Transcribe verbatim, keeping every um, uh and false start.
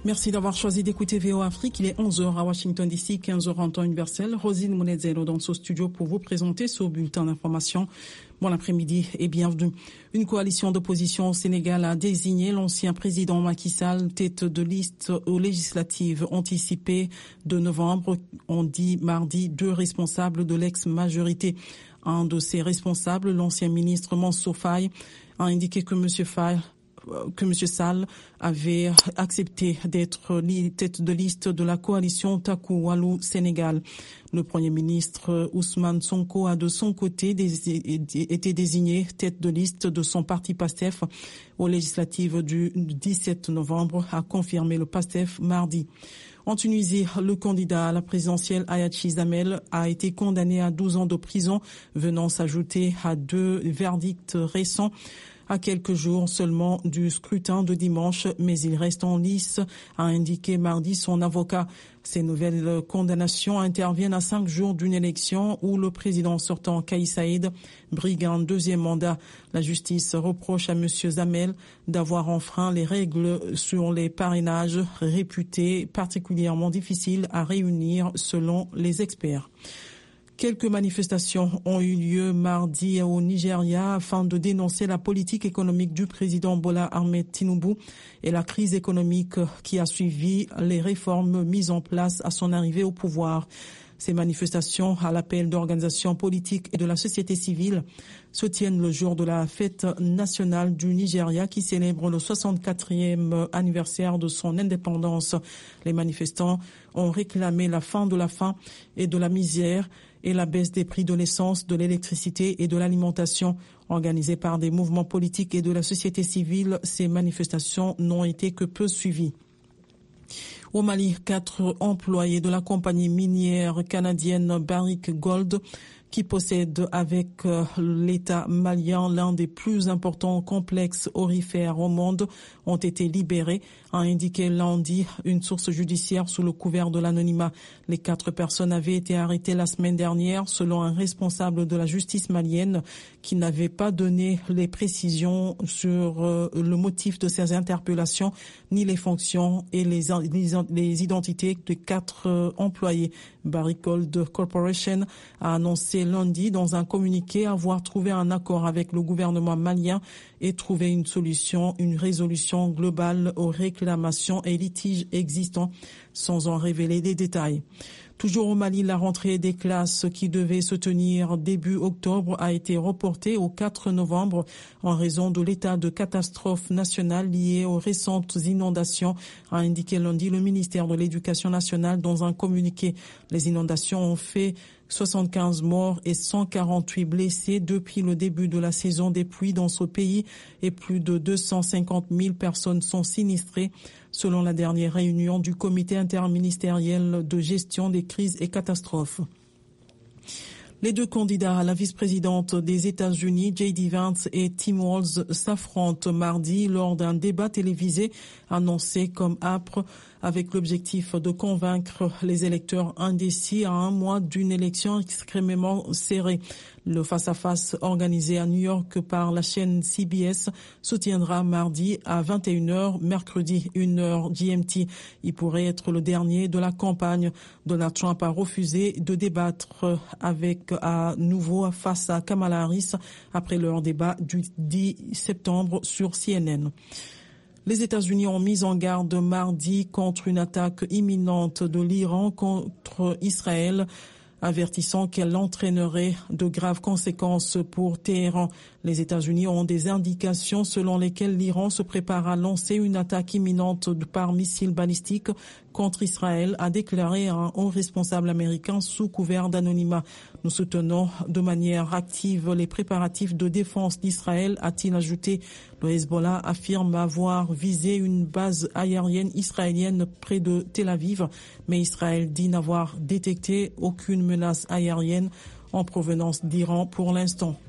Merci d'avoir choisi d'écouter V O Afrique. Il est onze heures à Washington D C, quinze heures en temps universel. Rosine Mounezelo dans ce studio pour vous présenter ce bulletin d'information. Bon après-midi et bienvenue. Une coalition d'opposition au Sénégal a désigné l'ancien président Macky Sall tête de liste aux législatives anticipées de novembre. On dit mardi deux responsables de l'ex-majorité. Un de ces responsables, l'ancien ministre Mansour Faye, a indiqué que M. Faye que M. Sall avait accepté d'être tête de liste de la coalition Taku Wallu Sénégal. Le Premier ministre Ousmane Sonko a de son côté été désigné tête de liste de son parti PASTEF aux législatives du dix-sept novembre, a confirmé le PASTEF mardi. En Tunisie, le candidat à la présidentielle Ayachi Zamel a été condamné à douze ans de prison, venant s'ajouter à deux verdicts récents à quelques jours seulement du scrutin de dimanche, mais il reste en lice, a indiqué mardi son avocat. Ces nouvelles condamnations interviennent à cinq jours d'une élection où le président sortant Kais Saïd brigue un deuxième mandat. La justice reproche à M. Zamel d'avoir enfreint les règles sur les parrainages réputés particulièrement difficiles à réunir selon les experts. Quelques manifestations ont eu lieu mardi au Nigeria afin de dénoncer la politique économique du président Bola Ahmed Tinubu et la crise économique qui a suivi les réformes mises en place à son arrivée au pouvoir. Ces manifestations, à l'appel d'organisations politiques et de la société civile, se tiennent le jour de la fête nationale du Nigeria qui célèbre le soixante-quatrième anniversaire de son indépendance. Les manifestants ont réclamé la fin de la faim et de la misère et la baisse des prix de l'essence, de l'électricité et de l'alimentation. Organisées par des mouvements politiques et de la société civile, ces manifestations n'ont été que peu suivies. Au Mali, quatre employés de la compagnie minière canadienne Barrick Gold, qui possède avec l'État malien l'un des plus importants complexes aurifères au monde, ont été libérés, a indiqué lundi une source judiciaire sous le couvert de l'anonymat. Les quatre personnes avaient été arrêtées la semaine dernière selon un responsable de la justice malienne qui n'avait pas donné les précisions sur le motif de ces interpellations ni les fonctions et les, les, les identités de quatre employés. Barrick Gold Corporation a annoncé lundi dans un communiqué avoir trouvé un accord avec le gouvernement malien et trouvé une solution, une résolution globale aux réclamations et litiges existants sans en révéler des détails. Toujours au Mali, la rentrée des classes qui devait se tenir début octobre a été reportée au quatre novembre en raison de l'état de catastrophe nationale lié aux récentes inondations, a indiqué lundi le ministère de l'Éducation nationale dans un communiqué. Les inondations ont fait soixante-quinze morts et cent quarante-huit blessés depuis le début de la saison des pluies dans ce pays et plus de deux cent cinquante mille personnes sont sinistrées selon la dernière réunion du comité interministériel de gestion des crises et catastrophes. Les deux candidats à la vice-présidente des États-Unis, J D Vance et Tim Walz, s'affrontent mardi lors d'un débat télévisé annoncé comme âpre avec l'objectif de convaincre les électeurs indécis à un mois d'une élection extrêmement serrée. Le face-à-face organisé à New York par la chaîne C B S se tiendra mardi à vingt et une heures, mercredi une heure G M T. Il pourrait être le dernier de la campagne. Donald Trump a refusé de débattre avec à nouveau face à Kamala Harris après leur débat du dix septembre sur C N N. Les États-Unis ont mis en garde mardi contre une attaque imminente de l'Iran contre Israël, avertissant qu'elle entraînerait de graves conséquences pour Téhéran. Les États-Unis ont des indications selon lesquelles l'Iran se prépare à lancer une attaque imminente par missile balistique contre Israël, a déclaré un haut responsable américain sous couvert d'anonymat. Nous soutenons de manière active les préparatifs de défense d'Israël, a-t-il ajouté. Le Hezbollah affirme avoir visé une base aérienne israélienne près de Tel Aviv, mais Israël dit n'avoir détecté aucune menace aérienne en provenance d'Iran pour l'instant.